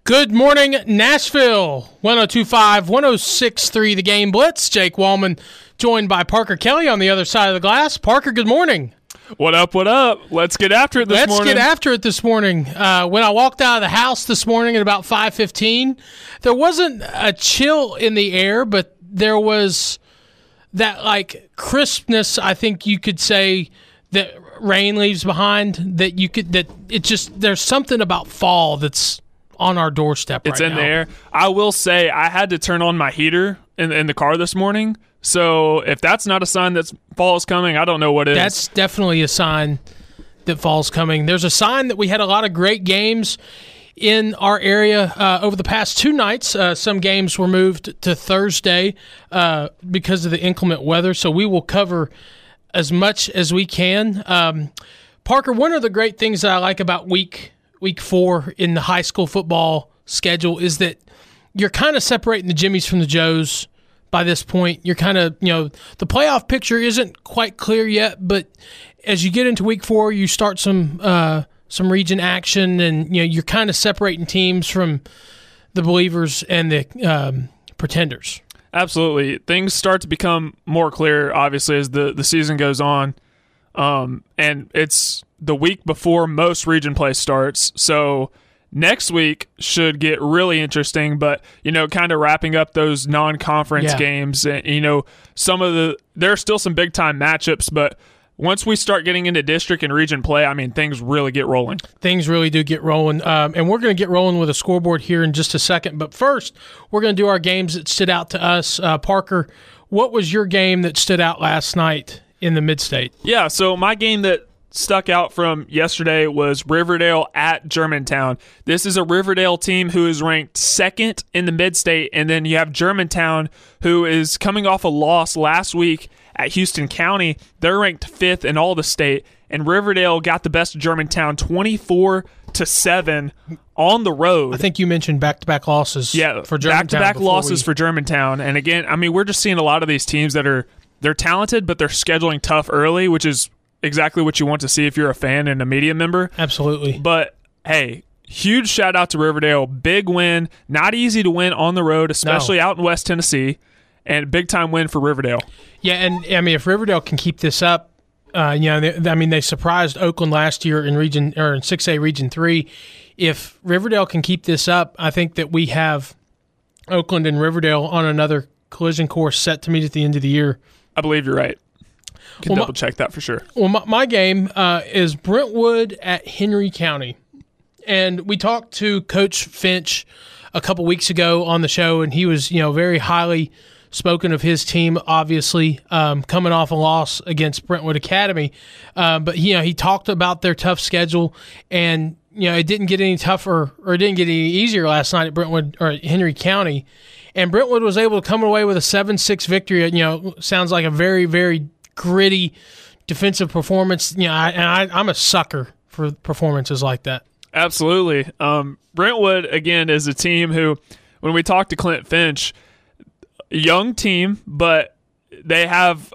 Good morning, Nashville. 102.5, 106.3 The Game Blitz. Jake Wallman joined by Parker Kelly on the other side of the glass. Parker, good morning. What up, what up? Let's get after it this morning. Let's get after it this morning. When I walked out of the house this morning at about 5:15, there wasn't a chill in the air, but there was that like crispness, I think you could say, that rain leaves behind, there's something about fall that's on our doorstep right now. It's in the air. I will say I had to turn on my heater in the car this morning. So if that's not a sign that fall is coming, I don't know what is. That's definitely a sign that fall's coming. There's a sign that we had a lot of great games in our area over the past two nights. Some games were moved to Thursday because of the inclement weather, so we will cover as much as we can. Parker, one of the great things that I like about week 4 in the high school football schedule is that you're kind of separating the Jimmies from the Joes by this point. You're kind of, the playoff picture isn't quite clear yet, but as you get into week 4, you start some region action, and you're kind of separating teams from the believers and the pretenders. Absolutely. Things start to become more clear, obviously, as the season goes on. And it's the week before most region play starts. So next week should get really interesting, but, kind of wrapping up those non-conference games. And, there are still some big-time matchups, but once we start getting into district and region play, things really get rolling. Things really do get rolling. And we're going to get rolling with a scoreboard here in just a second. But first, we're going to do our games that stood out to us. Parker, what was your game that stood out last night in the Mid-State? Yeah, so my game that stuck out from yesterday was Riverdale at Germantown. This is a Riverdale team who is ranked second in the Mid-State, and then you have Germantown, who is coming off a loss last week at Houston County. They're ranked 5th in all the state, and Riverdale got the best of Germantown 24-7 on the road. I think you mentioned back-to-back losses for Germantown. Back-to-back losses for Germantown. And again, we're just seeing a lot of these teams that they're talented, but they're scheduling tough early, which is exactly what you want to see if you're a fan and a media member. Absolutely. But, hey, huge shout-out to Riverdale. Big win. Not easy to win on the road, especially out in West Tennessee. And big-time win for Riverdale. Yeah, and, if Riverdale can keep this up, they surprised Oakland last year in 6A Region 3. If Riverdale can keep this up, I think that we have Oakland and Riverdale on another collision course set to meet at the end of the year. I believe you're right. Can double-check that for sure. Well, my game is Brentwood at Henry County. And we talked to Coach Finch a couple weeks ago on the show, and he was, very highly spoken of his team, obviously, coming off a loss against Brentwood Academy. But, he talked about their tough schedule, and, it didn't get any tougher or it didn't get any easier last night at Brentwood or at Henry County. And Brentwood was able to come away with a 7-6 victory. Sounds like a very, very gritty defensive performance. I'm a sucker for performances like that. Absolutely. Brentwood, again, is a team who, when we talked to Clint Finch, young team, but they have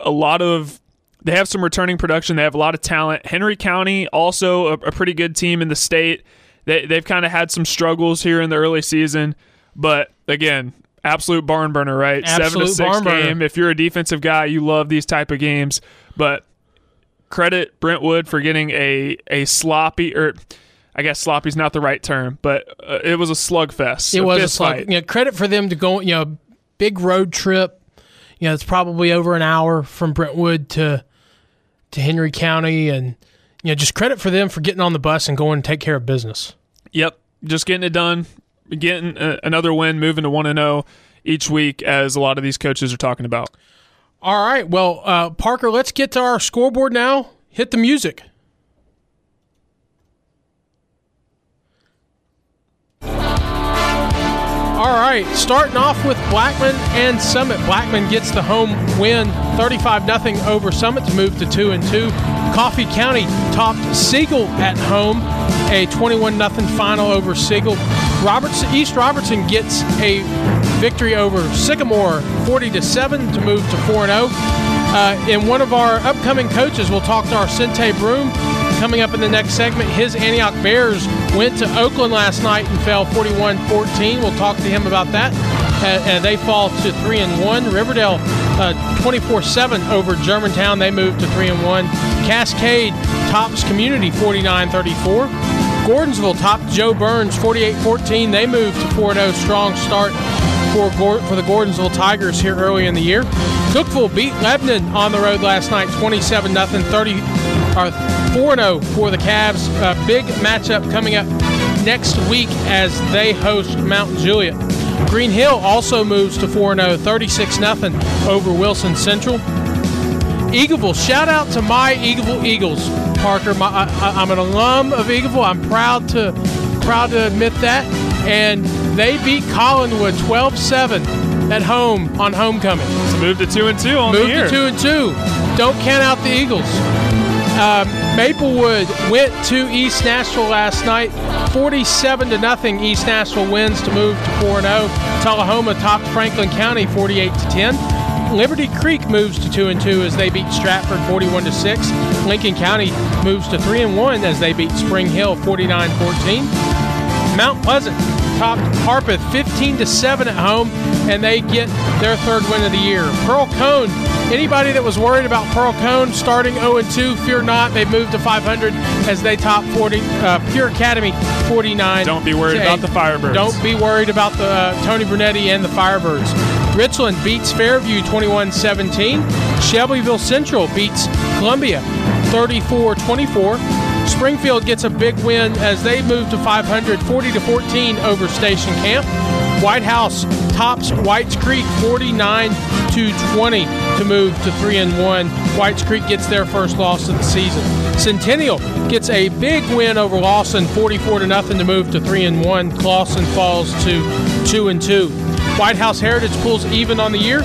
some returning production. They have a lot of talent. Henry County, also a pretty good team in the state. They've kind of had some struggles here in the early season, but again, absolute barn burner, right? Absolute 7-6 game. If you're a defensive guy, you love these type of games. But credit Brentwood for getting a sloppy, or I guess sloppy's not the right term, but it was a slugfest. It was a slug. Credit for them to go, big road trip. It's probably over an hour from Brentwood to Henry County, and just credit for them for getting on the bus and going to take care of business. Yep, just getting it done. Getting another win, moving to 1-0 each week, as a lot of these coaches are talking about. All right. Well, Parker, let's get to our scoreboard now. Hit the music. All right. Starting off with Blackman and Summit. Blackman gets the home win, 35-0 over Summit to move to 2-2. Coffee County topped Siegel at home, a 21-0 final over Siegel. East Robertson gets a victory over Sycamore, 40-7 to move to 4-0. In one of our upcoming coaches, we'll talk to our Sente Broom. coming up in the next segment. His Antioch Bears went to Oakland last night and fell 41-14. We'll talk to him about that. They fall to 3-1. Riverdale 24-7 over Germantown. They moved to 3-1. Cascade tops Community 49-34. Gordonsville topped Joe Burns 48-14. They moved to 4-0. Strong start for the Gordonsville Tigers here early in the year. Cookeville beat Lebanon on the road last night 27-0. 4-0 for the Cavs. A big matchup coming up next week as they host Mount Juliet. Green Hill also moves to 4-0, 36-0 over Wilson Central. Eagleville, shout out to my Eagleville Eagles, Parker. I'm an alum of Eagleville. I'm proud to admit that. And they beat Collinwood 12-7 at home on homecoming. So moved to 2-2 on the year. Moved to 2-2. Don't count out the Eagles. Maplewood went to East Nashville last night. 47-0 East Nashville wins to move to 4-0. Tullahoma topped Franklin County 48-10. Liberty Creek moves to 2-2 as they beat Stratford 41-6. Lincoln County moves to 3-1 as they beat Spring Hill 49-14. Mount Pleasant topped Harpeth 15-7 at home, and they get their third win of the year. Pearl Cone, anybody that was worried about Pearl Cone starting 0-2, fear not. They've moved to 500 as they top Pure Academy 49. Don't be worried about the Firebirds. Don't be worried about the Tony Brunetti and the Firebirds. Richland beats Fairview 21-17. Shelbyville Central beats Columbia 34-24. Springfield gets a big win as they move to 500, 40-14 over Station Camp. White House tops Whites Creek 49-20 to move to 3-1. Whites Creek gets their first loss of the season. Centennial gets a big win over Lawson 44-0 to move to 3-1. Clawson falls to 2-2. White House Heritage pulls even on the year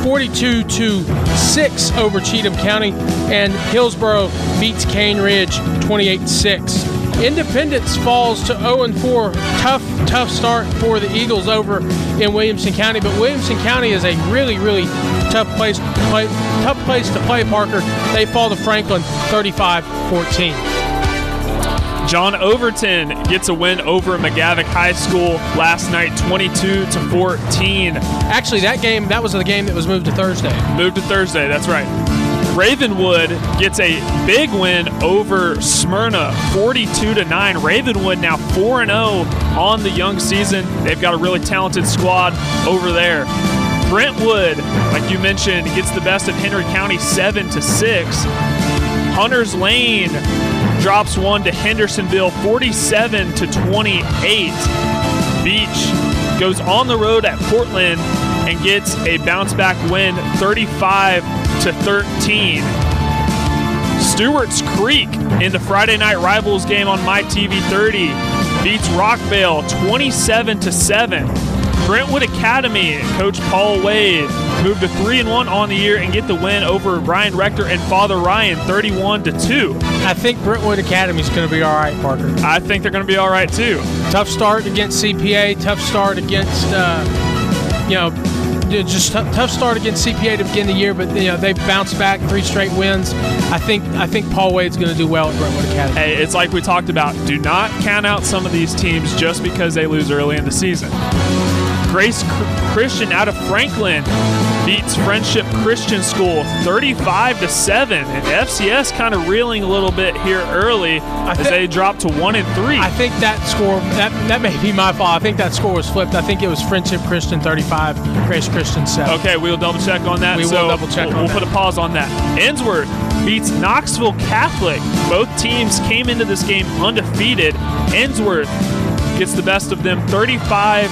42-6 over Cheatham County, and Hillsboro beats Cane Ridge 28-6. Independence falls to 0-4. Tough start for the Eagles over in Williamson County, but Williamson County is a really, really tough place to play, Parker. They fall to Franklin 35-14. John Overton gets a win over McGavick High School last night, 22-14. Actually, that was the game that was moved to Thursday. Moved to Thursday, that's right. Ravenwood gets a big win over Smyrna, 42-9. Ravenwood now 4-0 on the young season. They've got a really talented squad over there. Brentwood, like you mentioned, gets the best of Henry County 7-6. Hunters Lane drops one to Hendersonville 47-28. Beach goes on the road at Portland and gets a bounce back win 35-13. Stewart's Creek in the Friday Night Rivals game on MyTV30 beats Rockvale 27-7. Brentwood Academy, Coach Paul Wade, moved to 3-1 on the year and get the win over Ryan Rector and Father Ryan 31-2. I think Brentwood Academy is going to be all right, Parker. I think they're going to be all right too. Tough start against CPA, tough start against tough start against CPA to begin the year, but they've bounced back 3 straight wins. I think Paul Wade's going to do well at Brentwood Academy. Hey, it's like we talked about. Do not count out some of these teams just because they lose early in the season. Grace Christian out of Franklin beats Friendship Christian School 35-7, and FCS kind of reeling a little bit here early as they drop to 1-3. I think that score that may be my fault. I think that score was flipped. I think it was Friendship Christian 35, Grace Christian 7. Okay, we'll double check on that. We'll double check. We'll put a pause on that. Ennsworth beats Knoxville Catholic. Both teams came into this game undefeated. Ennsworth gets the best of them 35-0.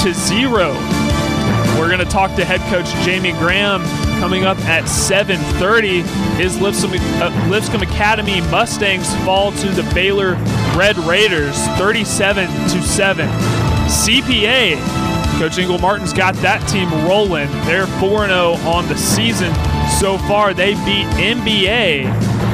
We're going to talk to head coach Jamie Graham coming up at 7:30. His Lipscomb Academy Mustangs fall to the Baylor Red Raiders 37-7. CPA, Coach Ingle Martin's got that team rolling. They're 4-0 on the season so far. They beat MBA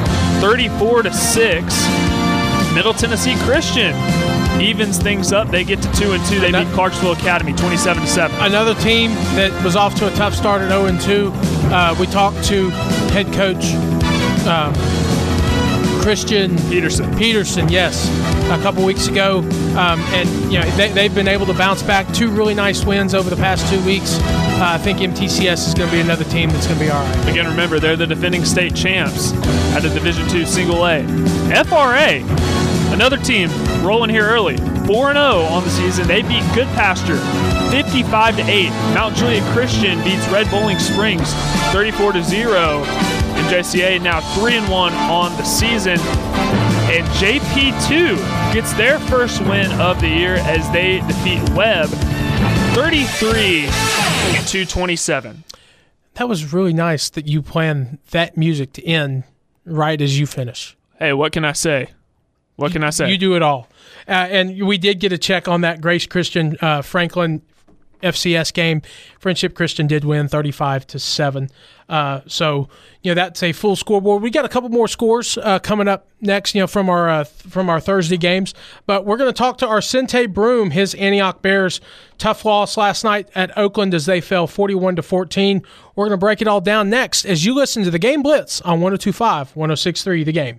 34-6. Middle Tennessee Christian evens things up. They get to 2-2. They beat Clarksville Academy 27-7. Another team that was off to a tough start at 0-2. We talked to head coach Christian Peterson, yes, a couple weeks ago. And they've been able to bounce back. 2 really nice wins over the past 2 weeks. I think MTCS is going to be another team that's going to be all right. Again, remember, they're the defending state champs at the Division II Single A. FRA, another team rolling here early, 4-0 on the season. They beat Good Pasture 55-8. Mount Juliet Christian beats Red Bowling Springs 34-0. And JCA now 3-1 on the season. And JP2 gets their first win of the year as they defeat Webb 33-27. That was really nice that you planned that music to end right as you finish. Hey, what can I say? What can I say? You do it all. And we did get a check on that Grace Christian Franklin FCS game. Friendship Christian did win 35-7. So that's a full scoreboard. We got a couple more scores coming up next. From our Thursday games. But we're going to talk to Arcente Broom. His Antioch Bears tough loss last night at Oakland as they fell 41-14. We're going to break it all down next as you listen to the Game Blitz on 102.5, 106.3 The Game.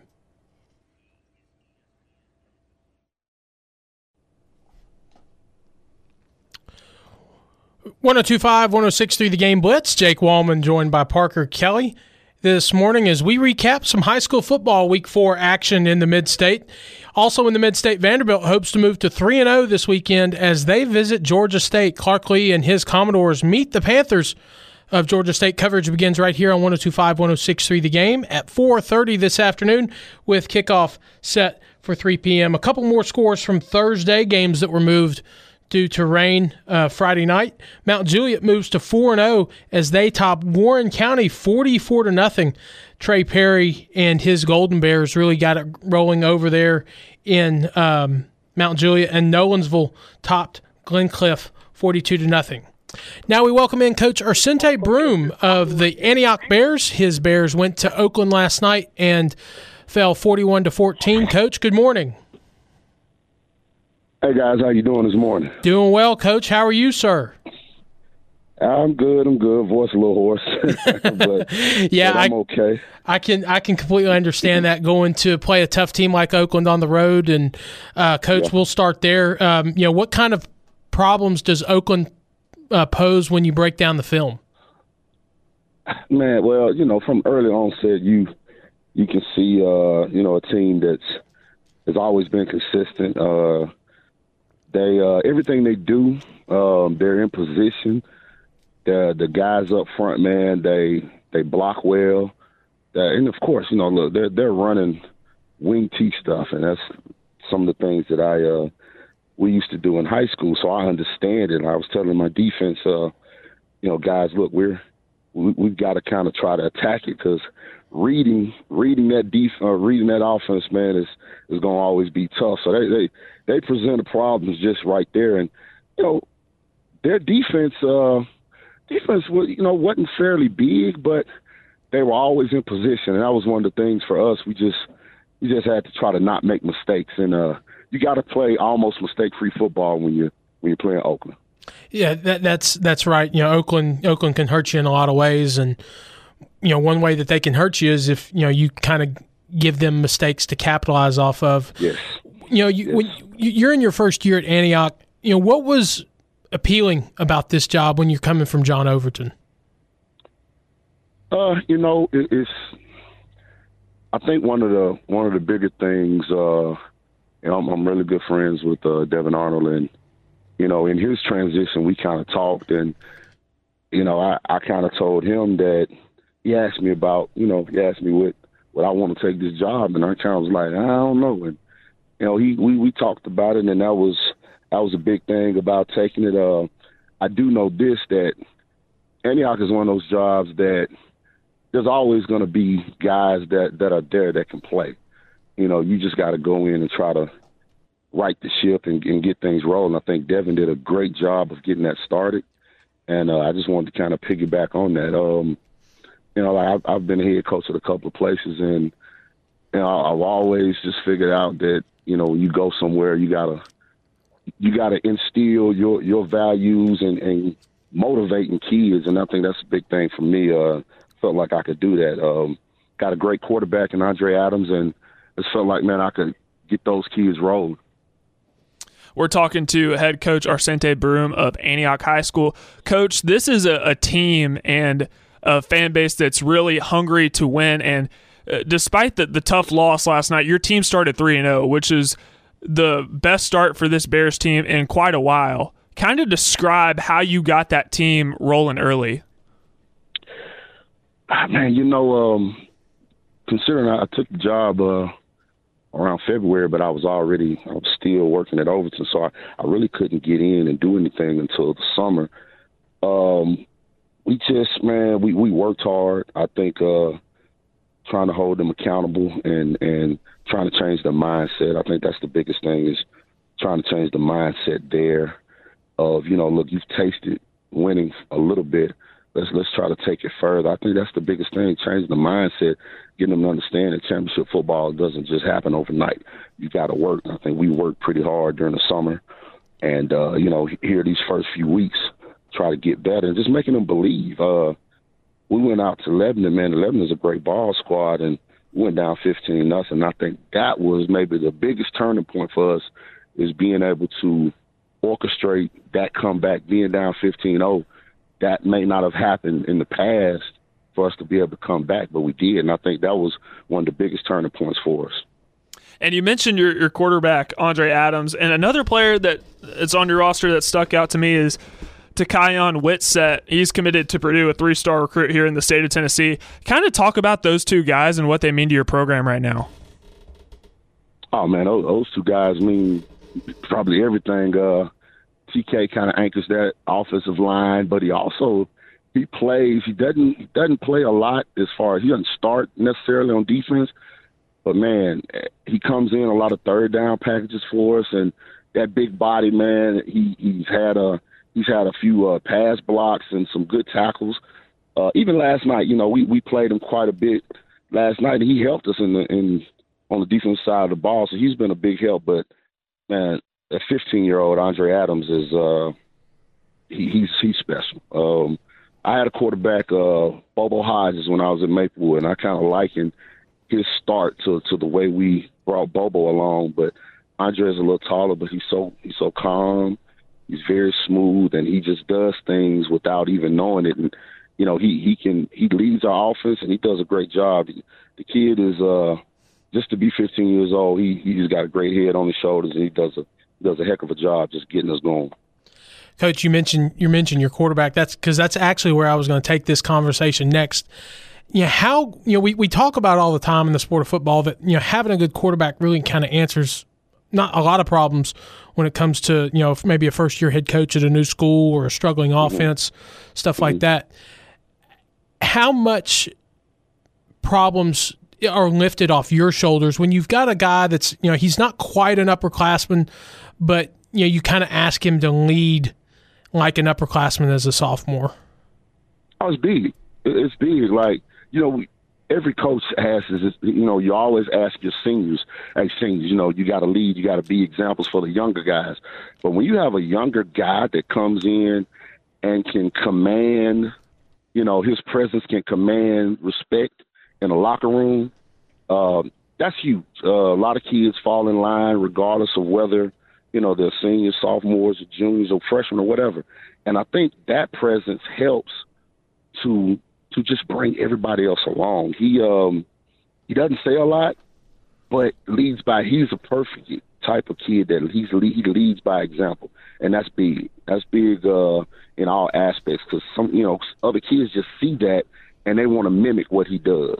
.102.5, 106.3 The Game Blitz. Jake Wallman joined by Parker Kelly this morning as we recap some high school football Week 4 action in the Mid-State. Also in the Mid-State, Vanderbilt hopes to move to 3-0 this weekend as they visit Georgia State. Clark Lee and his Commodores meet the Panthers of Georgia State. Coverage begins right here on 102.5, 106.3 The Game at 4:30 this afternoon with kickoff set for 3 p.m. A couple more scores from Thursday, games that were moved due to rain Friday night. Mount Juliet moves to 4-0 as they top Warren County 44-0. Trey Perry and his Golden Bears really got it rolling over there in Mount Juliet, and Nolensville topped Glencliff 42-0. Now we welcome in Coach Arcente Broom of the Antioch Bears. His Bears went to Oakland last night and fell 41-14. Coach, good morning. Hey, guys, how you doing this morning? Doing well, Coach. How are you, sir? I'm good. Voice a little hoarse, but I'm okay. I can completely understand that, going to play a tough team like Oakland on the road. And, Coach, We'll start there. What kind of problems does Oakland pose when you break down the film? Man, well, from early onset, you can see, a team has always been consistent. They everything they do, they're in position. The guys up front, man, they block well. And of course, look, they're running wing T stuff, and that's some of the things that we used to do in high school. So I understand it. And I was telling my defense, guys, look, we've got to kind of try to attack it, because reading that offense, man, is going to always be tough. So they present the problems just right there, and their defense wasn't fairly big, but they were always in position, and that was one of the things for us. We just had to try to not make mistakes, and you got to play almost mistake-free football when you're playing Oakland. Yeah, that's right. Oakland can hurt you in a lot of ways, and one way that they can hurt you is if you kind of give them mistakes to capitalize off of. Yes. When you're in your first year at Antioch, what was appealing about this job when you're coming from John Overton? It's. I think one of the bigger things. I'm really good friends with Devin Arnold, and in his transition, we kind of talked, and I kind of told him that he asked me about, what I want to take this job, and I kind of was like, I don't know, and we talked about it, and that was a big thing about taking it. I do know this, that Antioch is one of those jobs that there's always going to be guys that are there that can play. You just got to go in and try to right the ship and get things rolling. I think Devin did a great job of getting that started, and I just wanted to kind of piggyback on that. I've been a head coach at a couple of places, and I've always just figured out that when you go somewhere, you gotta instill your values and motivating kids, and I think that's a big thing for me. Felt like I could do that. Got a great quarterback in Andre Adams, and just felt like, man, I could get those kids rolling. We're talking to head coach Arcente Broom of Antioch High School. Coach, this is a team and a fan base that's really hungry to win. And despite the tough loss last night, your team started 3-0, which is the best start for this Bears team in quite a while. Kind of describe how you got that team rolling early. Man, considering I took the job around February, but I was still working at Overton, so I really couldn't get in and do anything until the summer. We worked hard. I think trying to hold them accountable and trying to change their mindset. I think that's the biggest thing, is trying to change the mindset there of, look, you've tasted winning a little bit. Let's try to take it further. I think that's the biggest thing, changing the mindset, getting them to understand that championship football doesn't just happen overnight. You got to work. I think we worked pretty hard during the summer. And, here these first few weeks, try to get better and just making them believe. We went out to Lebanon, man. Lebanon is a great ball squad, and we went down 15-0. I think that was maybe the biggest turning point for us, is being able to orchestrate that comeback, being down 15-0. That may not have happened in the past for us to be able to come back, but we did. And I think that was one of the biggest turning points for us. And you mentioned your quarterback, Andre Adams, and another player that is on your roster that stuck out to me is Takayon Whitsett. He's committed to Purdue, a 3-star recruit here in the state of Tennessee. Kind of talk about those two guys and what they mean to your program right now. Oh, man, those two guys mean probably everything. TK kind of anchors that offensive line, but he plays. He doesn't play a lot as far as he doesn't start necessarily on defense, but man, he comes in a lot of third down packages for us, and that big body, man, he's had a few pass blocks and some good tackles. Even last night, we played him quite a bit last night, and he helped us on the defensive side of the ball, so he's been a big help. But man, that 15-year-old Andre Adams is he's special. I had a quarterback, Bobo Hodges, when I was at Maplewood, and I kind of likened his start to the way we brought Bobo along. But Andre is a little taller, but he's so calm. He's very smooth, and he just does things without even knowing it. And he leads our offense, and he does a great job. The kid is just to be 15 years old. He's got a great head on his shoulders, and he does a heck of a job just getting us going. Coach, you mentioned your quarterback. That's actually where I was going to take this conversation next. We talk about all the time in the sport of football that having a good quarterback really kind of answers not a lot of problems when it comes to maybe a first-year head coach at a new school or a struggling offense, stuff like that. How much problems are lifted off your shoulders when you've got a guy that's he's not quite an upperclassman, but you kind of ask him to lead like an upperclassman as a sophomore? Oh, it's big. It's big. Like, every coach has this, you always ask your seniors, hey, seniors, you got to lead, you got to be examples for the younger guys. But when you have a younger guy that comes in and can command, his presence can command respect in a locker room, that's huge. A lot of kids fall in line regardless of whether, they're seniors, sophomores, or juniors, or freshmen, or whatever. And I think that presence helps to just bring everybody else along. He doesn't say a lot, but leads by. He's a perfect type of kid that he leads by example, and that's big. That's big in all aspects, because some other kids just see that and they want to mimic what he does.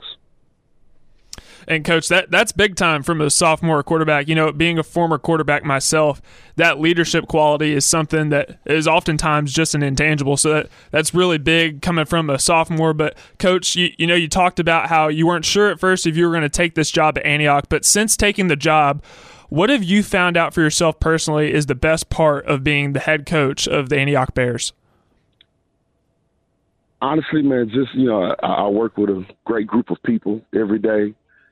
And, Coach, that's big time from a sophomore quarterback. Being a former quarterback myself, that leadership quality is something that is oftentimes just an intangible. So that's really big coming from a sophomore. But, Coach, you talked about how you weren't sure at first if you were going to take this job at Antioch. But since taking the job, what have you found out for yourself personally is the best part of being the head coach of the Antioch Bears? Honestly, man, just, I work with a great group of people every day.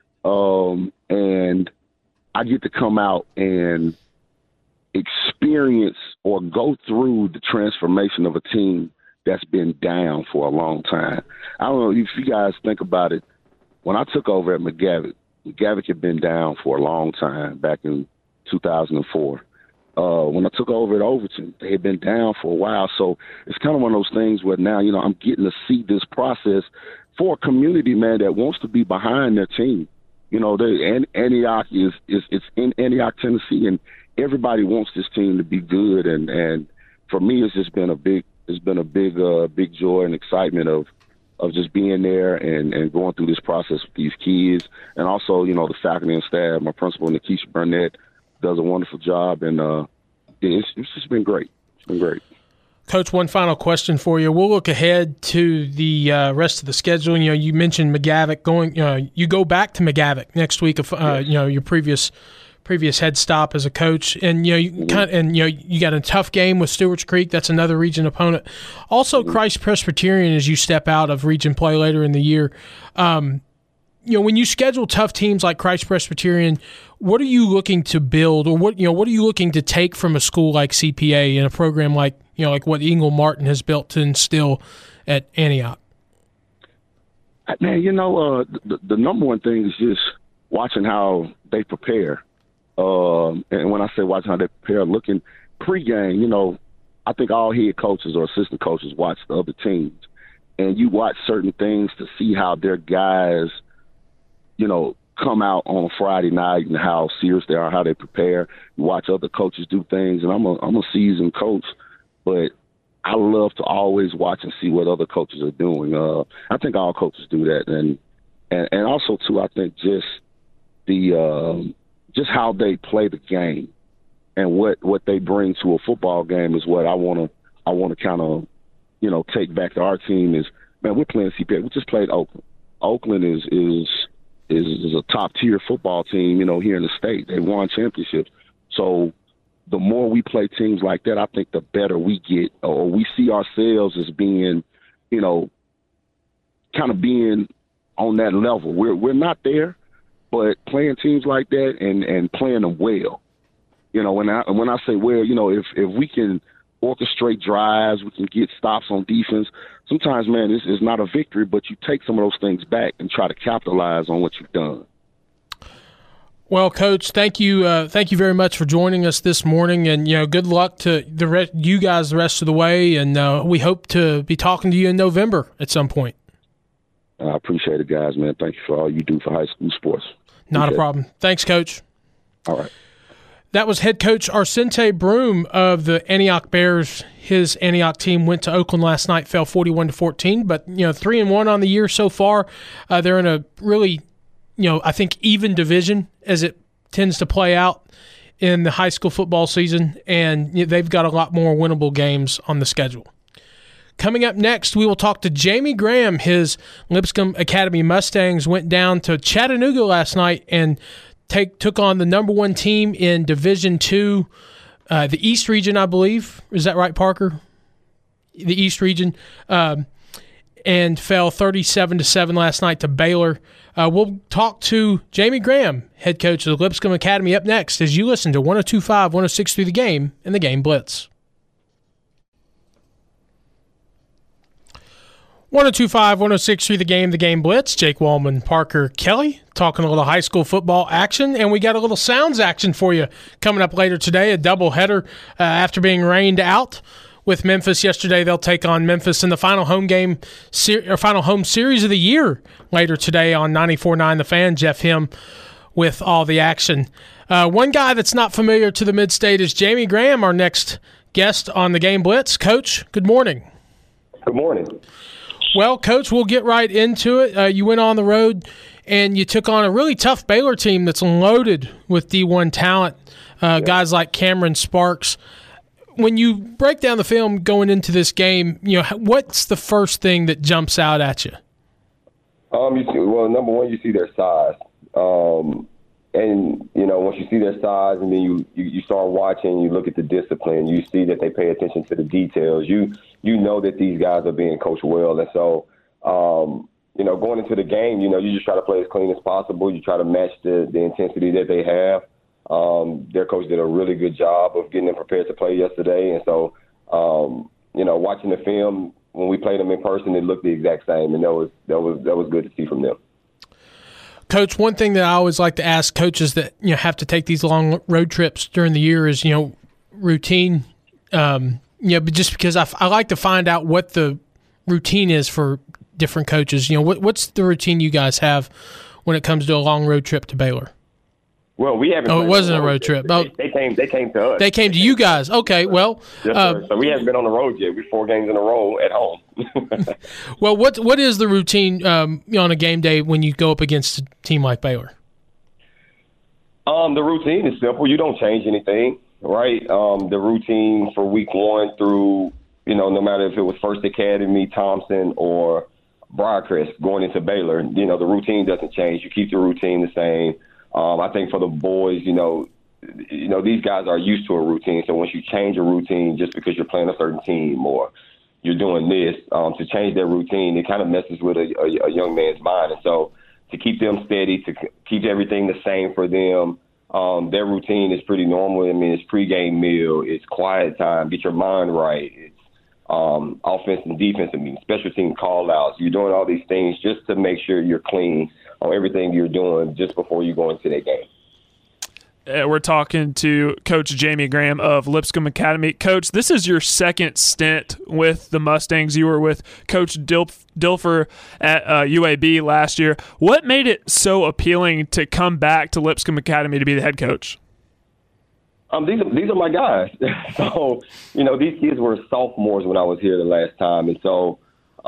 And I get to come out and experience or go through the transformation of a team that's been down for a long time. I don't know if you guys think about it. When I took over at McGavitt, McGavick had been down for a long time back in 2004. When I took over at Overton, they had been down for a while. So it's kind of one of those things where now, I'm getting to see this process for a community, man, that wants to be behind their team. Antioch it's in Antioch, Tennessee, and everybody wants this team to be good. And for me, it's just been a big joy and excitement of just being there and going through this process with these kids. And also, the faculty and staff, my principal, Nikisha Burnett, does a wonderful job. And it's just been great. It's been great. Coach, one final question for you. We'll look ahead to the rest of the schedule. You mentioned McGavick going. You go back to McGavick next week. Your previous head stop as a coach, and you got a tough game with Stewart's Creek. That's another region opponent. Also, Christ Presbyterian as you step out of region play later in the year. When you schedule tough teams like Christ Presbyterian, what are you looking to build, or what are you looking to take from a school like CPA in a program like what Ingle Martin has built to instill at Antioch? Man, the number one thing is just watching how they prepare. And when I say watching how they prepare, looking pregame, I think all head coaches or assistant coaches watch the other teams, and you watch certain things to see how their guys, come out on a Friday night and how serious they are, how they prepare. You watch other coaches do things, and I'm a seasoned coach, but I love to always watch and see what other coaches are doing. I think all coaches do that, and also too, I think just just how they play the game and what they bring to a football game is what I want to kind of take back to our team. Is, man, we're playing CPA. We just played Oakland. Oakland is a top-tier football team, here in the state. They won championships. So the more we play teams like that, I think the better we get, or we see ourselves as being, kind of being on that level. We're not there, but playing teams like that and playing them well. When I say well, if we can orchestrate drives, we can get stops on defense. Sometimes, man, it's not a victory, but you take some of those things back and try to capitalize on what you've done. Well, Coach, thank you very much for joining us this morning, and good luck to you guys the rest of the way. And we hope to be talking to you in November at some point. I appreciate it, guys, man. Thank you for all you do for high school sports. Not a problem. Thanks, Coach. All right. That was head coach Arcente Broom of the Antioch Bears. His Antioch team went to Oakland last night, fell 41-14, but 3-1 on the year so far. They're in a really, I think even division as it tends to play out in the high school football season, and they've got a lot more winnable games on the schedule. Coming up next, we will talk to Jamie Graham. His Lipscomb Academy Mustangs went down to Chattanooga last night and took on the number one team in Division II, the East Region, I believe. Is that right, Parker? The East Region. And fell 37-7 last night to Baylor. We'll talk to Jamie Graham, head coach of the Lipscomb Academy, up next as you listen to 102.5, 106 through the game and the Game Blitz. 102.5, 106 through the Game Blitz. Jake Wallman, Parker Kelly, talking a little high school football action, and we got a little Sounds action for you coming up later today, a doubleheader after being rained out with Memphis yesterday. They'll take on Memphis in the final home game, or final home series of the year later today on 94.9 The Fan. Jeff Him with all the action. One guy that's not familiar to the Mid-State is Jamie Graham, our next guest on the Game Blitz. Coach, good morning. Good morning. Well, Coach, we'll get right into it. You went on the road and you took on a really tough Baylor team that's loaded with D1 talent, guys like Cameron Sparks. When you break down the film going into this game, what's the first thing that jumps out at you? Number one, you see their size. And, once you see their size and then you start watching, you look at the discipline, you see that they pay attention to the details. You know that these guys are being coached well. And so, going into the game, you just try to play as clean as possible. You try to match the intensity that they have. Their coach did a really good job of getting them prepared to play yesterday. And so, watching the film, when we played them in person, it looked the exact same. And that was good to see from them. Coach, one thing that I always like to ask coaches that have to take these long road trips during the year is routine. But just because I like to find out what the routine is for different coaches. What's the routine you guys have when it comes to a long road trip to Baylor? Well, we haven't. Oh, it wasn't a road trip. They came to us. They came to you guys. Okay, well. Yes, sir. So we haven't been on the road yet. We're 4 games in a row at home. Well, what is the routine on a game day when you go up against a team like Baylor? The routine is simple. You don't change anything, right? The routine for week 1 through, no matter if it was First Academy, Thompson, or Briarcrest going into Baylor, the routine doesn't change. You keep the routine the same. I think for the boys, these guys are used to a routine. So once you change a routine just because you're playing a certain team or you're doing this, to change their routine, it kind of messes with a young man's mind. And so to keep them steady, to keep everything the same for them, their routine is pretty normal. I mean, it's pregame meal, it's quiet time, get your mind right. It's offense and defense, special team call-outs. You're doing all these things just to make sure you're clean on everything you're doing just before you go into that game. We're talking to Coach Jamie Graham of Lipscomb Academy. Coach, this is your second stint with the Mustangs. You were with Coach Dilfer at UAB last year. What made it so appealing to come back to Lipscomb Academy to be the head coach? These are my guys. So, these kids were sophomores when I was here the last time. And so,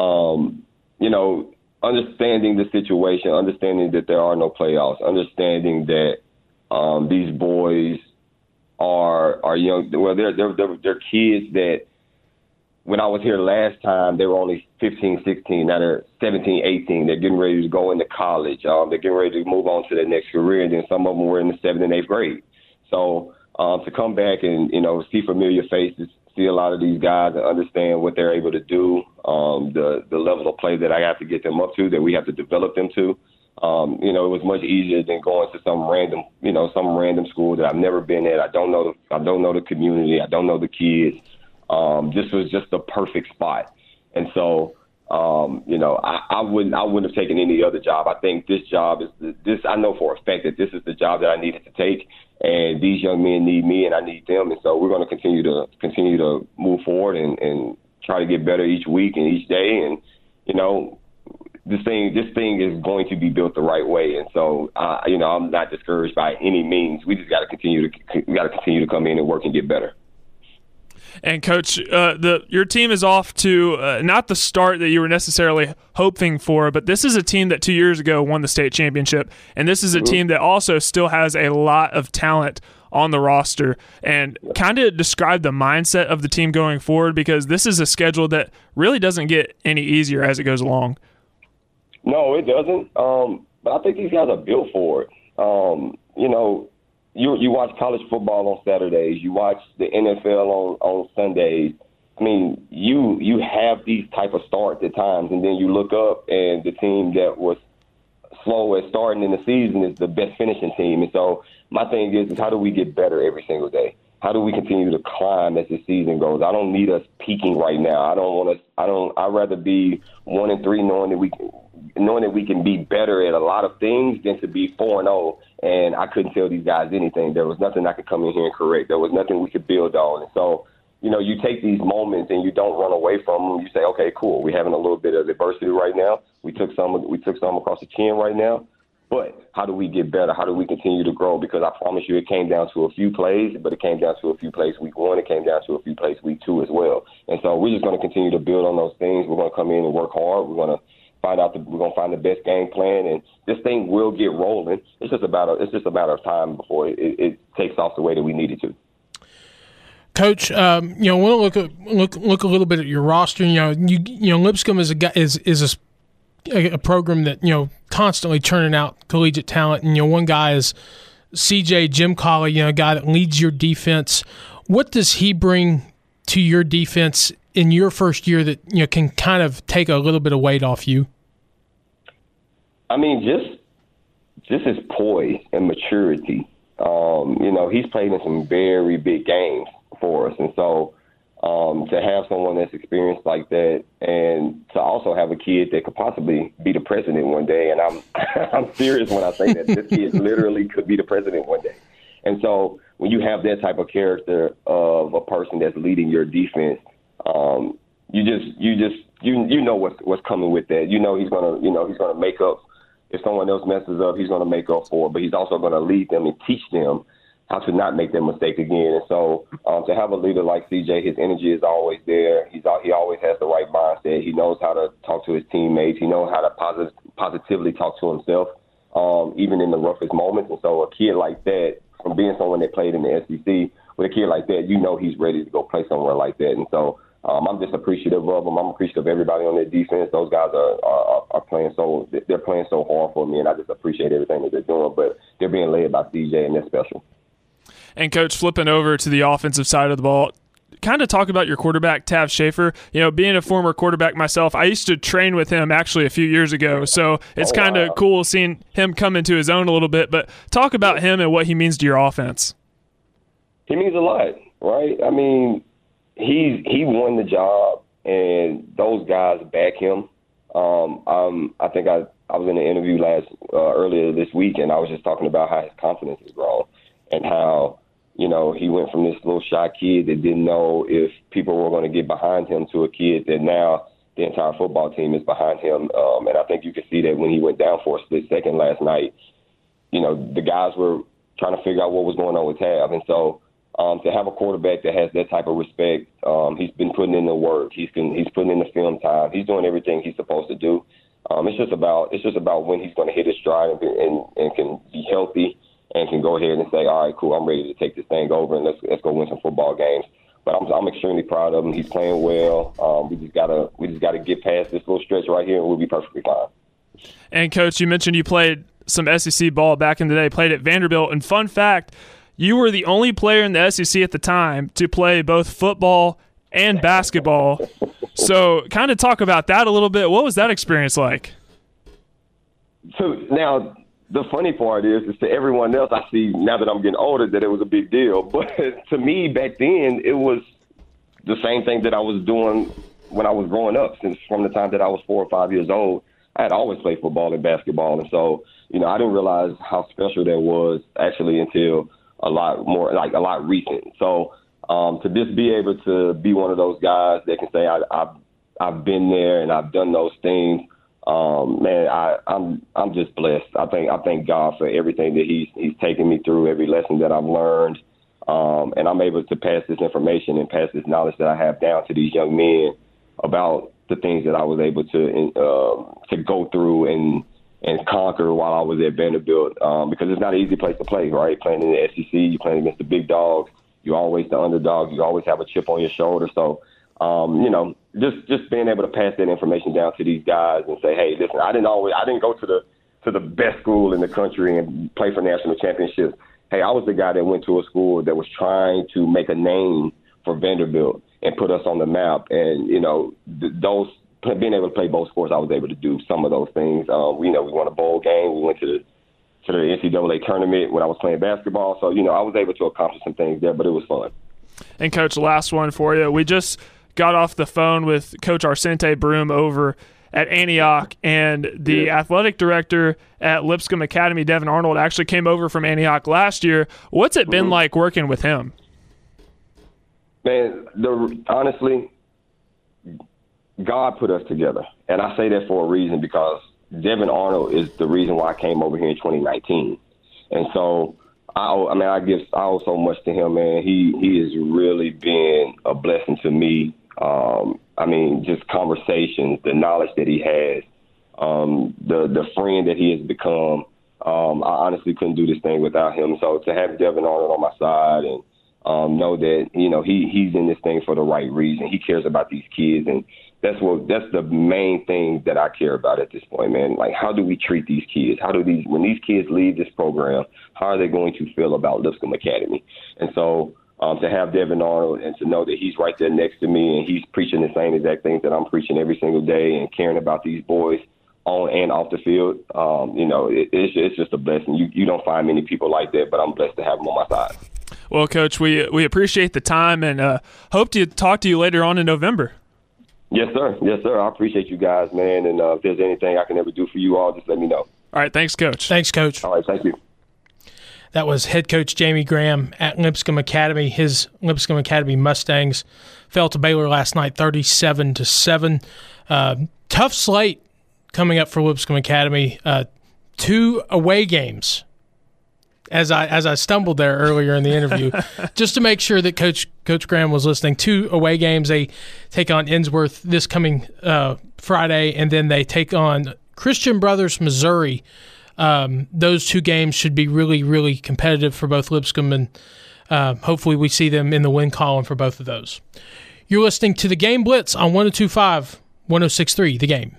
understanding the situation, understanding that there are no playoffs, understanding that these boys are young. Well, they're kids that when I was here last time, they were only 15, 16. Now they're 17, 18. They're getting ready to go into college. They're getting ready to move on to their next career. And then some of them were in the 7th and 8th grade. So to come back and, see familiar faces, see a lot of these guys and understand what they're able to do, the level of play that I have to get them up to, that we have to develop them to. It was much easier than going to some random school that I've never been at. I don't know the community. I don't know the kids. This was just the perfect spot. And so, I wouldn't have taken any other job. I think this job is I know for a fact that this is the job that I needed to take. And these young men need me and I need them. And so we're going to continue to move forward and try to get better each week and each day. And, this thing is going to be built the right way. And so, I'm not discouraged by any means. We just got to continue to come in and work and get better. And Coach, your team is off to not the start that you were necessarily hoping for, but this is a team that 2 years ago won the state championship, and this is a team that also still has a lot of talent on the roster. And kind of describe the mindset of the team going forward, because this is a schedule that really doesn't get any easier as it goes along. No, it doesn't. But I think these guys are built for it. You watch college football on Saturdays. You watch the NFL on Sundays. I mean, you have these type of starts at times, and then you look up, and the team that was slow at starting in the season is the best finishing team. And so my thing is how do we get better every single day? How do we continue to climb as the season goes? I don't need us peaking right now. I'd rather be 1-3 knowing that we can be better at a lot of things than to be 4-0 and I couldn't tell these guys anything. There was nothing I could come in here and correct. There was nothing we could build on. And so, you take these moments and you don't run away from them. You say, okay, cool. We're having a little bit of adversity right now. We took some across the chin right now. But how do we get better? How do we continue to grow? Because I promise you, it came down to a few plays, but it came down to a few plays week 1. It came down to a few plays week 2 as well. And so we're just going to continue to build on those things. We're going to come in and work hard. We're going to find the best game plan, and this thing will get rolling. It's just a matter of time before it takes off the way that we need it to. Coach, I want to look a little bit at your roster. Lipscomb is a program that constantly churning out collegiate talent, and one guy is CJ Jim Colley, a guy that leads your defense. What does he bring to your defense in your first year that can kind of take a little bit of weight off you? I mean, just his poise and maturity. He's played in some very big games for us, and so To have someone that's experienced like that, and to also have a kid that could possibly be the president one day. And I'm serious when I say that. This kid literally could be the president one day. And so when you have that type of character of a person that's leading your defense, you know what's coming with that. He's gonna make up if someone else messes up. He's gonna make up for it, but he's also gonna lead them and teach them how to not make that mistake again. And so to have a leader like CJ, his energy is always there. He always has the right mindset. He knows how to talk to his teammates. He knows how to positively talk to himself, even in the roughest moments. And so a kid like that, from being someone that played in the SEC, with a kid like that, he's ready to go play somewhere like that. And so I'm just appreciative of them. I'm appreciative of everybody on their defense. Those guys are playing they're playing so hard for me, and I just appreciate everything that they're doing. But they're being led by CJ, and that's special. And, Coach, flipping over to the offensive side of the ball, kind of talk about your quarterback, Tav Schaefer. Being a former quarterback myself, I used to train with him actually a few years ago, so it's kind of cool seeing him come into his own a little bit. But talk about him and what he means to your offense. He means a lot, right? I mean, he won the job, and those guys back him. I think I was in an interview earlier this week, and I was just talking about how his confidence has grown and how he went from this little shy kid that didn't know if people were going to get behind him to a kid that now the entire football team is behind him. And I think you could see that when he went down for a split second last night. The guys were trying to figure out what was going on with Tav. And so to have a quarterback that has that type of respect, he's been putting in the work. He's putting in the film time. He's doing everything he's supposed to do. It's just about when he's going to hit his stride and can be healthy and can go ahead and say, all right, cool, I'm ready to take this thing over and let's go win some football games. But I'm extremely proud of him. He's playing well. We just gotta get past this little stretch right here, and we'll be perfectly fine. And, Coach, you mentioned you played some SEC ball back in the day, played at Vanderbilt. And fun fact, you were the only player in the SEC at the time to play both football and basketball. So kind of talk about that a little bit. What was that experience like? So now – the funny part is to everyone else, I see now that I'm getting older that it was a big deal. But to me, back then, it was the same thing that I was doing when I was growing up. Since from the time that I was 4 or 5 years old, I had always played football and basketball. And so, I didn't realize how special that was actually until a lot recent. So to just be able to be one of those guys that can say I've been there and I've done those things. Man, I'm just blessed. I thank God for everything that He's taken me through, every lesson that I've learned, and I'm able to pass this information and pass this knowledge that I have down to these young men about the things that I was able to go through and conquer while I was at Vanderbilt. Because it's not an easy place to play, right? Playing in the SEC, you're playing against the big dogs. You're always the underdog. You always have a chip on your shoulder. So. Just being able to pass that information down to these guys and say, hey, listen, I didn't go to the best school in the country and play for national championships. Hey, I was the guy that went to a school that was trying to make a name for Vanderbilt and put us on the map. And, being able to play both sports, I was able to do some of those things. We won a bowl game. We went to the NCAA tournament when I was playing basketball. So, I was able to accomplish some things there, but it was fun. And, Coach, last one for you. We just got off the phone with Coach Arsente Broom over at Antioch, and the athletic director at Lipscomb Academy, Devin Arnold, actually came over from Antioch last year. What's it been like working with him? Man, honestly, God put us together, and I say that for a reason because Devin Arnold is the reason why I came over here in 2019, and so I owe so much to him, man. He has really been a blessing to me. Just conversations, the knowledge that he has, the friend that he has become. I honestly couldn't do this thing without him. So to have Devin Arnold on my side and know that he's in this thing for the right reason. He cares about these kids, and that's the main thing that I care about at this point, man. Like, how do we treat these kids? When these kids leave this program, how are they going to feel about Lipscomb Academy? And so to have Devin Arnold and to know that he's right there next to me and he's preaching the same exact things that I'm preaching every single day and caring about these boys on and off the field, it's just a blessing. You don't find many people like that, but I'm blessed to have him on my side. Well, Coach, we appreciate the time and hope to talk to you later on in November. Yes, sir. Yes, sir. I appreciate you guys, man. And if there's anything I can ever do for you all, just let me know. All right. Thanks, Coach. Thanks, Coach. All right. Thank you. That was head coach Jamie Graham at Lipscomb Academy. His Lipscomb Academy Mustangs fell to Baylor last night, 37-7. Tough slate coming up for Lipscomb Academy. 2 away games. As I stumbled there earlier in the interview, just to make sure that Coach Graham was listening. 2 away games. They take on Innsworth this coming Friday, and then they take on Christian Brothers, Missouri. Those 2 games should be really, really competitive for both Lipscomb, and hopefully we see them in the win column for both of those. You're listening to the Game Blitz on 102.5, 106.3 The Game.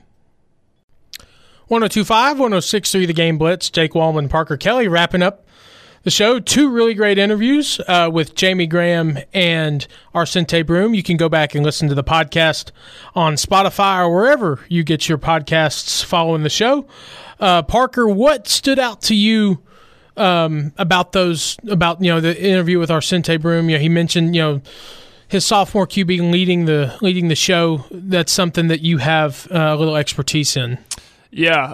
102.5, 106.3 The Game Blitz. Jake Wallman, Parker Kelly wrapping up the show. 2 really great interviews with Jamie Graham and Arcente Broom. You can go back and listen to the podcast on Spotify or wherever you get your podcasts following the show. Parker, what stood out to you about the interview with Arcente Broom? He mentioned his sophomore QB leading the show. That's something that you have a little expertise in. Yeah,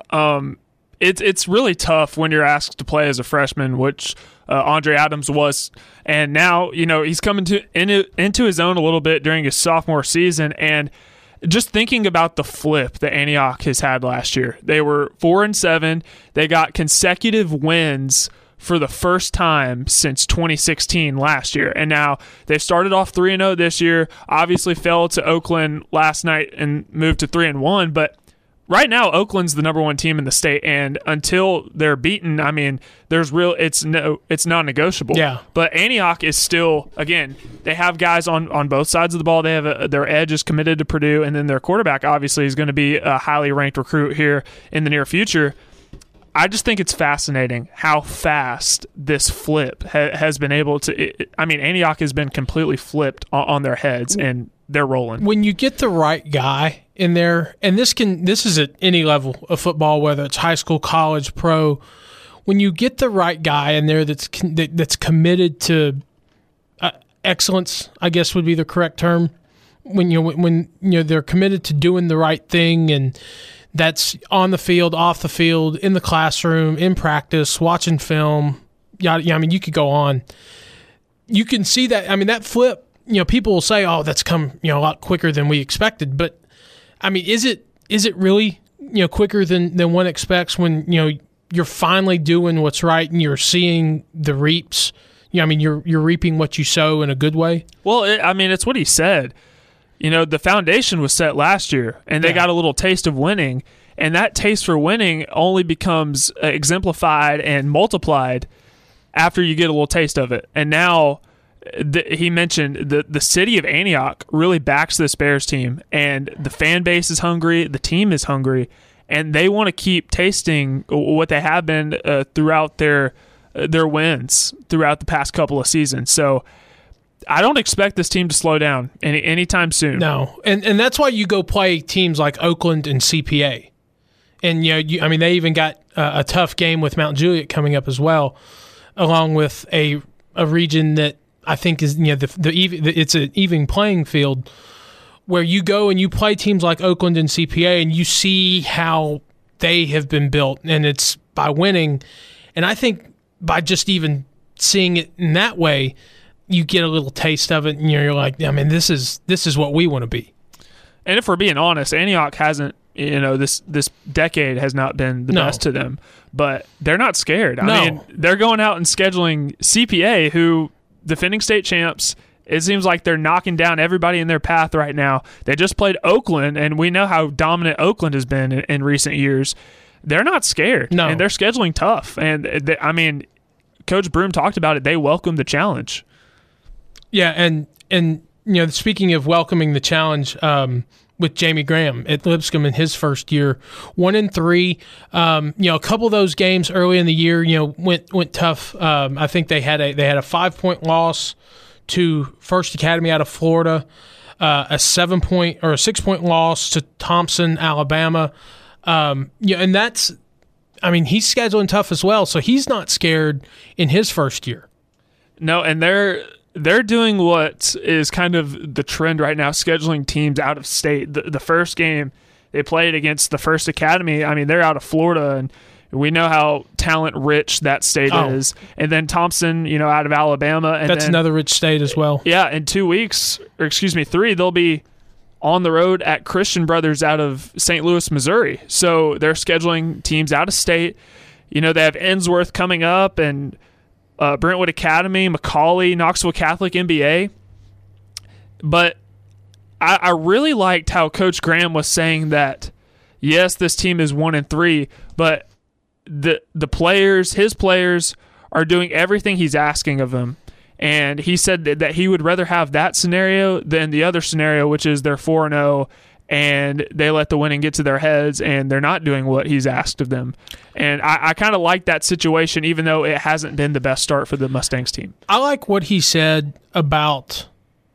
it's really tough when you're asked to play as a freshman, which Andre Adams was, and now he's coming into his own a little bit during his sophomore season. And just thinking about the flip that Antioch has had last year, they were 4-7. They got consecutive wins for the first time since 2016 last year. And now they've started off 3-0 this year, obviously fell to Oakland last night and moved to 3-1. But right now, Oakland's the number 1 team in the state. And until they're beaten, I mean, it's non-negotiable. Yeah. But Antioch is still, again, they have guys on both sides of the ball. They have their edge is committed to Purdue. And then their quarterback, obviously, is going to be a highly ranked recruit here in the near future. I just think it's fascinating how fast this flip has been able to. Antioch has been completely flipped on their heads, and they're rolling. When you get the right guy in there, and this is at any level of football, whether it's high school, college, pro. When you get the right guy in there that's committed to excellence, I guess would be the correct term. When they're committed to doing the right thing, and that's on the field, off the field, in the classroom, in practice, watching film. You could go on. You can see that. That flip. People will say, "Oh, that's come a lot quicker than we expected." But is it really quicker than one expects when you're finally doing what's right and you're seeing the reaps? You're reaping what you sow in a good way. Well, it's what he said. The foundation was set last year, and they got a little taste of winning, and that taste for winning only becomes exemplified and multiplied after you get a little taste of it. And now he mentioned the city of Antioch really backs this Bears team, and the fan base is hungry, the team is hungry, and they want to keep tasting what they have been throughout their wins throughout the past couple of seasons. So I don't expect this team to slow down anytime soon. No, and that's why you go play teams like Oakland and CPA. And, they even got a tough game with Mount Juliet coming up as well, along with a region that I think is, it's an even playing field where you go and you play teams like Oakland and CPA and you see how they have been built, and it's by winning. And I think by just even seeing it in that way, you get a little taste of it, and you're like, this is what we want to be. And if we're being honest, Antioch hasn't, this decade has not been the best to them, but they're not scared. They're going out and scheduling CPA, who defending state champs. It seems like they're knocking down everybody in their path right now. They just played Oakland, and we know how dominant Oakland has been in recent years. They're not scared, and they're scheduling tough. And Coach Broom talked about it. They welcome the challenge. Yeah, and speaking of welcoming the challenge, with Jamie Graham at Lipscomb in his first year, 1-3. A couple of those games early in the year, went tough. I think they had a 5-point loss to First Academy out of Florida, a 7-point or a 6-point loss to Thompson, Alabama. And that's, he's scheduling tough as well, so he's not scared in his first year. No, and they're doing what is kind of the trend right now, scheduling teams out of state. The first game they played against the First Academy, I mean, they're out of Florida, and we know how talent-rich that state is. And then Thompson, out of Alabama. And that's another rich state as well. Yeah, in 2 weeks, or 3, they'll be on the road at Christian Brothers out of St. Louis, Missouri. So they're scheduling teams out of state. They have Ensworth coming up, and Brentwood Academy, McCallie, Knoxville Catholic, MBA. But I really liked how Coach Graham was saying that, yes, this team is 1-3, but the players, his players, are doing everything he's asking of them. And he said that he would rather have that scenario than the other scenario, which is they're 4-0 and they let the winning get to their heads and they're not doing what he's asked of them. And I kind of like that situation, even though it hasn't been the best start for the Mustangs team. I like what he said about,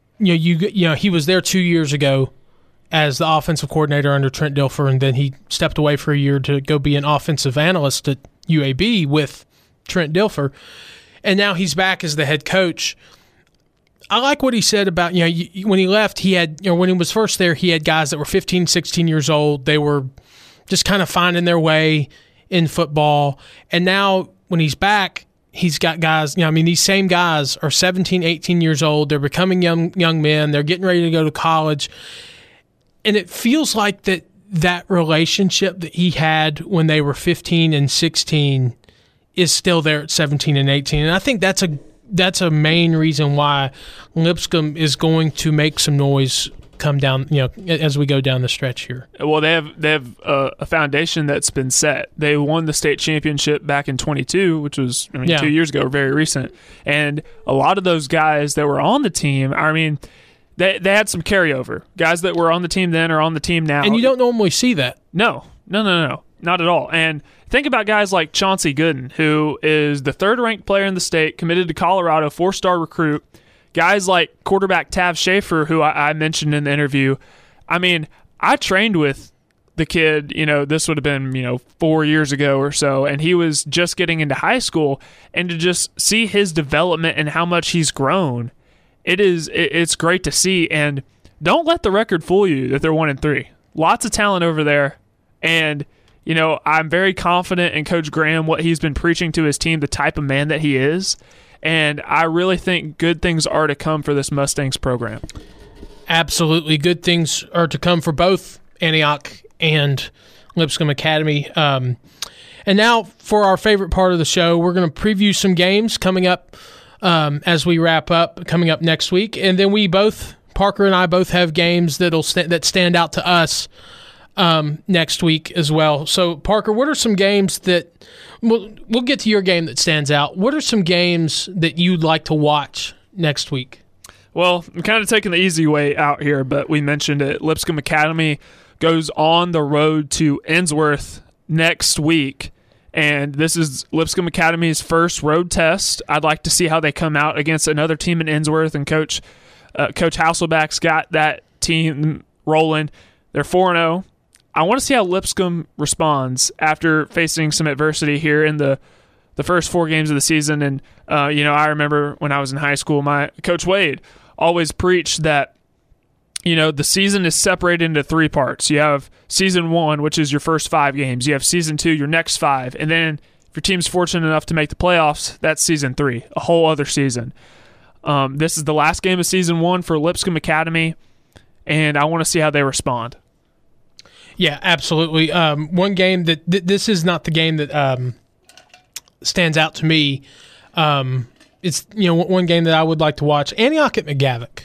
he was there 2 years ago as the offensive coordinator under Trent Dilfer, and then he stepped away for a year to go be an offensive analyst at UAB with Trent Dilfer. And now he's back as the head coach. I like what he said about, when he left, he had, when he was first there, he had guys that were 15, 16 years old. They were just kind of finding their way in football. And now when he's back, he's got guys, these same guys are 17, 18 years old. They're becoming young men. They're getting ready to go to college. And it feels like that relationship that he had when they were 15 and 16 is still there at 17 and 18. And I think that's a main reason why Lipscomb is going to make some noise come down, as we go down the stretch here. Well, they have a foundation that's been set. They won the state championship back in 22, which was 2 years ago, very recent. And a lot of those guys that were on the team, they had some carryover. Guys that were on the team then are on the team now. And you don't normally see that. No, not at all. And think about guys like Chauncey Gooden, who is the third-ranked player in the state, committed to Colorado, 4-star recruit. Guys like quarterback Tav Schaefer, who I mentioned in the interview. I trained with the kid, this would have been, 4 years ago or so, and he was just getting into high school. And to just see his development and how much he's grown, it's great to see. And don't let the record fool you that they're 1-3. Lots of talent over there. And I'm very confident in Coach Graham, what he's been preaching to his team, the type of man that he is. And I really think good things are to come for this Mustangs program. Absolutely. Good things are to come for both Antioch and Lipscomb Academy. And now for our favorite part of the show, we're going to preview some games coming up as we wrap up, coming up next week. And then Parker and I both have games that stand out to us next week as well. So, Parker, what are some games that we'll get to your game that stands out? What are some games that you'd like to watch next week? Well, I'm kind of taking the easy way out here, but we mentioned it. Lipscomb Academy goes on the road to Ensworth next week, and this is Lipscomb Academy's first road test. I'd like to see how they come out against another team in Ensworth, and Coach Hasselback's got that team rolling. They're 4-0. I want to see how Lipscomb responds after facing some adversity here in the first 4 games of the season. And, I remember when I was in high school, my Coach Wade always preached that, the season is separated into 3 parts. You have season 1, which is your first 5 games. You have season 2, your next 5. And then if your team's fortunate enough to make the playoffs, that's season 3, a whole other season. This is the last game of season 1 for Lipscomb Academy, and I want to see how they respond. Yeah, absolutely. One game that this is not the game that stands out to me. It's one game that I would like to watch. Antioch at McGavock.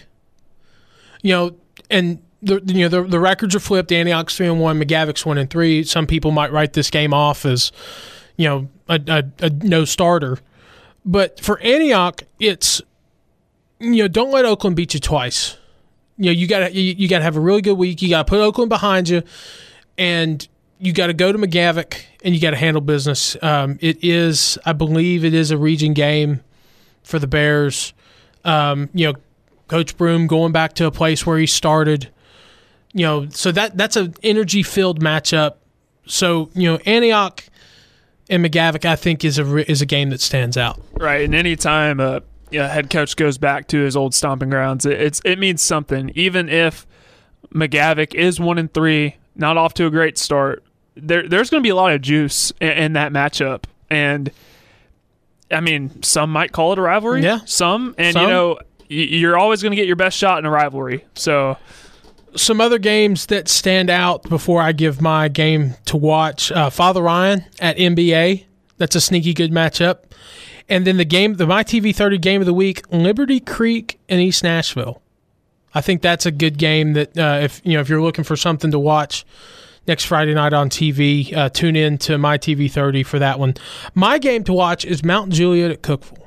And the records are flipped. Antioch's 3-1, McGavock's 1-3. Some people might write this game off as a no starter, but for Antioch, it's don't let Oakland beat you twice. You gotta have a really good week. You gotta put Oakland behind you, and you gotta go to McGavock and you gotta handle business. I believe it is a region game for the Bears. Coach Broom going back to a place where he started. So that's an energy-filled matchup. So Antioch and McGavock, I think, is a game that stands out. Right, and anytime head coach goes back to his old stomping grounds, it means something. Even if McGavick is 1-3, not off to a great start, there's going to be a lot of juice in that matchup. And I mean, some might call it a rivalry. Yeah. Some. You're always going to get your best shot in a rivalry. So some other games that stand out before I give my game to watch, Father Ryan at NBA. That's a sneaky good matchup. And then the My TV 30 game of the week, Liberty Creek and East Nashville. I think that's a good game that if you're looking for something to watch next Friday night on TV, tune in to My TV 30 for that one. My game to watch is Mount Juliet at Cookeville.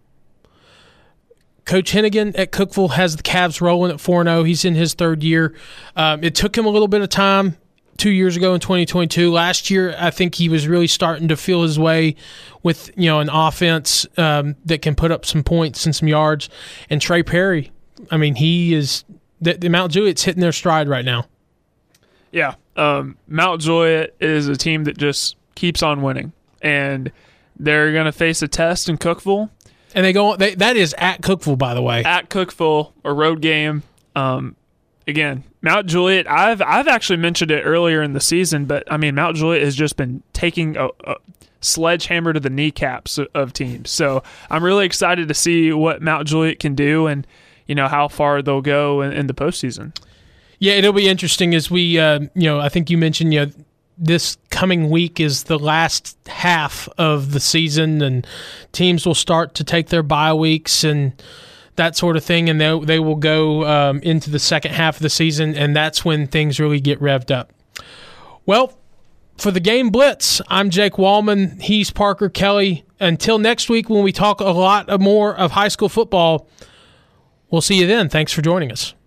Coach Hennigan at Cookeville has the Cavs rolling at 4-0. He's in his third year. It took him a little bit of time 2 years ago in 2022. Last year, I think he was really starting to feel his way with an offense that can put up some points and some yards. And Trey Perry, I mean, he is the Mount Juliet's hitting their stride right now. Yeah, Mount Juliet is a team that just keeps on winning, and they're going to face a test in Cookeville. And that is at Cookeville, by the way. At Cookeville, a road game. Again, Mount Juliet, I've actually mentioned it earlier in the season, but I mean, Mount Juliet has just been taking a sledgehammer to the kneecaps of teams. So I'm really excited to see what Mount Juliet can do and how far they'll go in the postseason. Yeah, it'll be interesting as we, I think you mentioned, this coming week is the last half of the season, and teams will start to take their bye weeks and that sort of thing, and they will go into the second half of the season, and that's when things really get revved up. Well, for the Game Blitz, I'm Jake Wallman. He's Parker Kelly. Until next week when we talk a lot more of high school football, we'll see you then. Thanks for joining us.